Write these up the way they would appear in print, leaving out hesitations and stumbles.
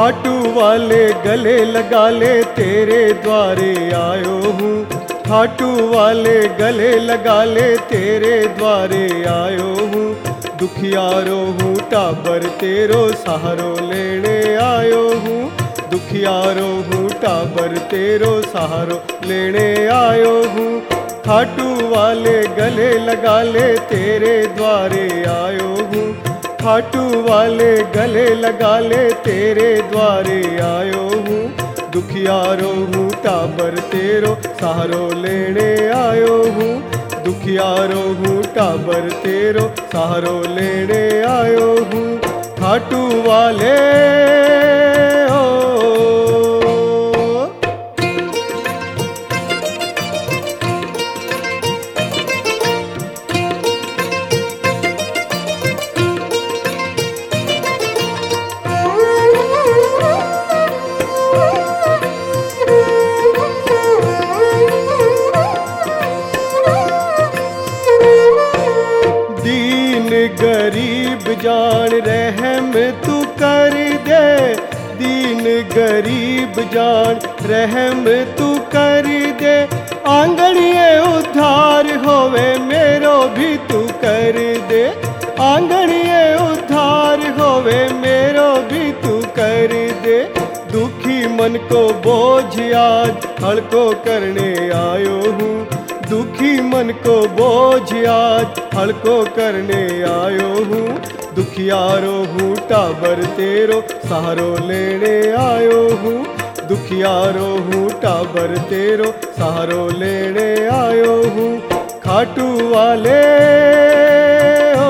खाटू वाले गले लगा ले तेरे द्वारे आयो हूँ। खाटू वाले गले लगा ले तेरे द्वारे आयो हूँ। दुखियारो हूँ टाबर तेरो सहारो लेने आयो हूँ। दुखियारो हूँ टाबर तेरो सहारो लेने आयो हूँ। खाटू वाले गले लगा ले तेरे द्वारे आयो हूँ। खाटू वाले गले लगा ले तेरे द्वारे आयो हूँ। दुखियारो हूँ टाबर तेरो सहारो लेने आयो हूँ। दुखियारो हूँ टाबर तेरो सहारो लेने आयो हूँ। खाटू वाले हो। गरीब जान रहम तू कर दे। दीन गरीब जान रहम तू कर दे। आंगणिये उद्धार होवे मेरो भी तू कर दे। आंगणिये उद्धार होवे मेरो भी तू कर दे। दुखी मन को बोझ आज हल्को करने आयो हूँ। दुखी मन को बोझ आज हल्को करने आयो हूँ। दुखियारो हूँ टाबर तेरो सहारो लेने आयो हूँ। दुखियारो हूँ टाबर तेरो सहारो लेने आयो हूँ। खाटू वाले हो।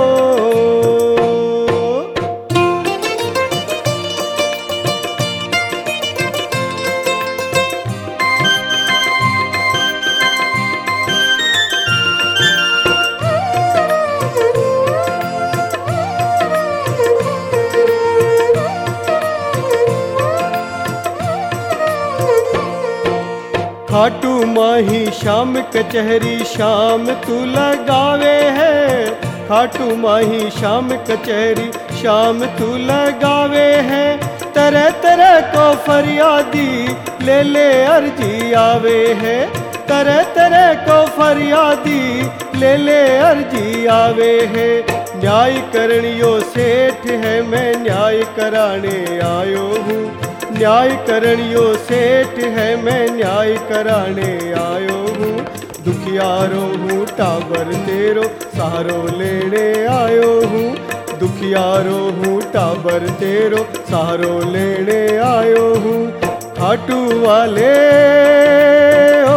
खाटू माही शाम कचहरी शाम तू लगावे है। खाटू माही शाम कचहरी शाम तू लगावे है। तरह तरह को फरियादी ले ले अर्जी आवे है। तरह तरह को फरियादी ले ले अर्जी आवे है। न्याय करणियो सेठ है मैं न्याय कराने आयो हूँ। न्याय करणियो सेठ है मैं न्याय कराने आयो हूँ। दुखियारो हूँ टाबर तेरो सहारो लेने आयो हूँ। दुखियारो हूँ टाबर तेरो सहारो लेने आयो हूँ। खाटू वाले हो।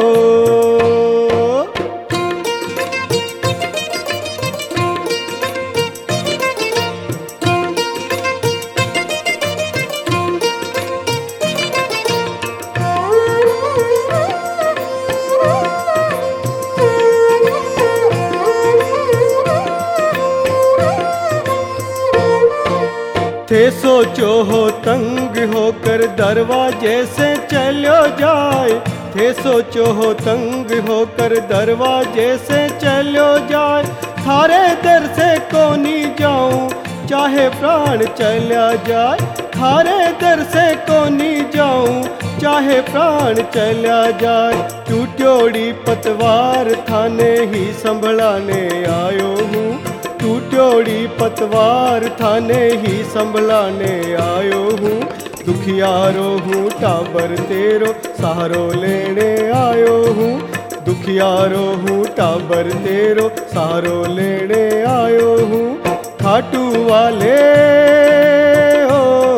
थे सोचो हो तंग होकर दरवाजे से चलो जाए। थे सोचो हो तंग होकर दरवाजे से चलो जाए। थारे दर से कोनी जाऊं चाहे प्राण चला जाए। थारे दर से कोनी जाऊं चाहे प्राण चला जाए। टूट्योड़ी पतवार थाने ही संभलाने आयो हूँ। टूट्योड़ी पतवार थाने ही संभलाने आयो हूँ। दुखियारो हूँ टाबर तेरो सहारो लेने आयो हूँ। दुखियारो हूँ टाबर तेरो सहारो लेने आयो हूँ। खाटू वाले हो।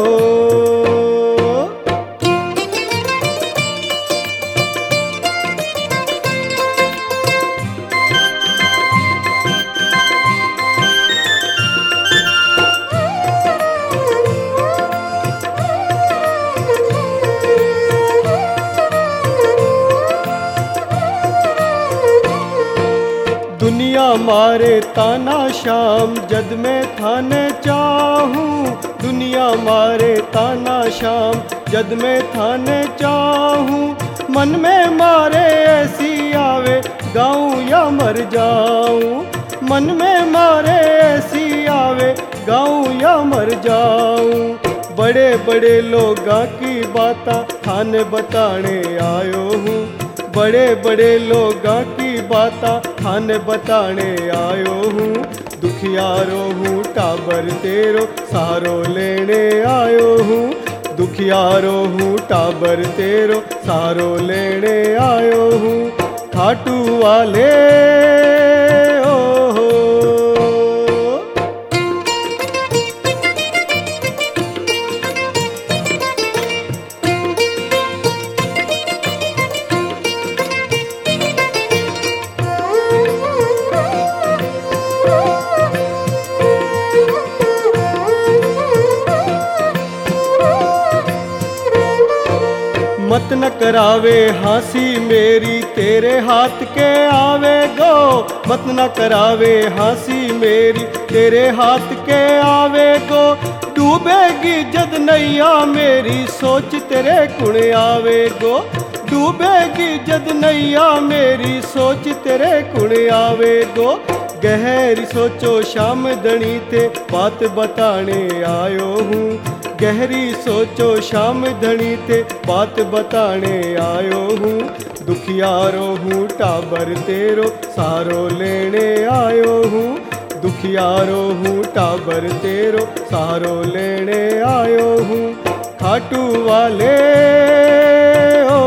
दुनिया मारे ताना शाम जद मैं थाने चाहूँ। दुनिया मारे ताना शाम जद मैं थाने चाहूँ। मन में मारे ऐसी आवे गाऊँ या मर जाऊँ। मन में मारे ऐसी आवे गाऊँ या मर जाऊँ। बड़े बड़े लोगां की बातां थाने बताने आयो हूँ। बड़े बड़े लोगां की बातां थाने बताने आयो हूँ। दुखियारो हूँ टाबर तेरो सहारो लेने आयो हूँ। दुखियारो हूँ टाबर तेरो सहारो लेने आयो हूँ। खाटू वाले ओ हो। मत न करावे हंसी मेरी तेरे हाथ के आवे गो। मत न करावे हंसी मेरी तेरे हाथ के आवे गो। डूबेगी जद नैया मेरी सोच तेरे कुण आवे गो। डूबेगी जद नैया मेरी सोच तेरे कुण आवे गो। गहरी सोचो श्याम धनी थे बात बताने आयो हूँ। गहरी सोचो श्याम धनी थे बात बताने आयो हूँ। दुखियारो हूँ टाबर तेरो सहारो लेने आयो हूँ। दुखियारो हूँ टाबर तेरो सहारो लेने आयो हूँ। खाटू वाले ओ।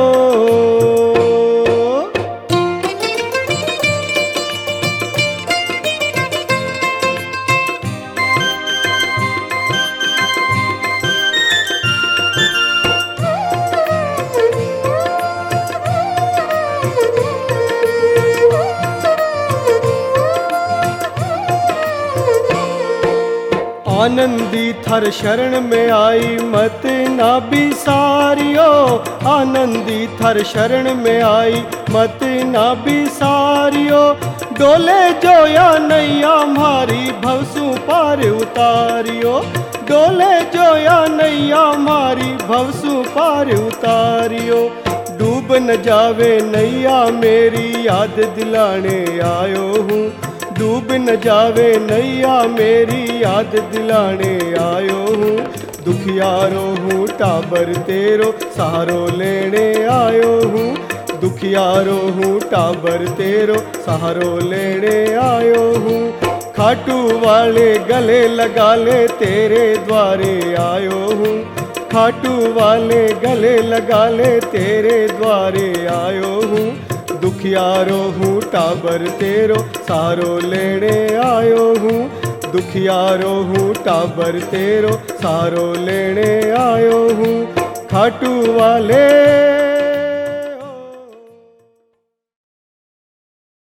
आनंदी थर शरण में आई मत ना बिसारियो। आनंदी थर शरण में आई मत ना बिसारियो। डोले जो या नैया मारी भवसु पार उतारियो। डोले जो या नैया मारी भवसु पार उतारियो। डूब न जावे नैया मेरी याद दिलाने आयो हूँ। डूब न जावे नैया मेरी याद दिलाने आयो हूँ। दुखियारो हूँ टाबर तेरो सहारो लेने आयो हूँ। दुखियारो हूँ टाबर तेरो सहारो लेने आयो हूँ। खाटू वाले गले लगा ले तेरे द्वारे आयो हूँ। खाटू वाले गले लगा ले तेरे द्वारे आयो हूँ। दुखियारो हूँ टाबर तेरो सहारो लेने आयो हूँ। दुखियारो हूँ टाबर तेरो सहारो लेने आयो हूँ। खाटू वाले।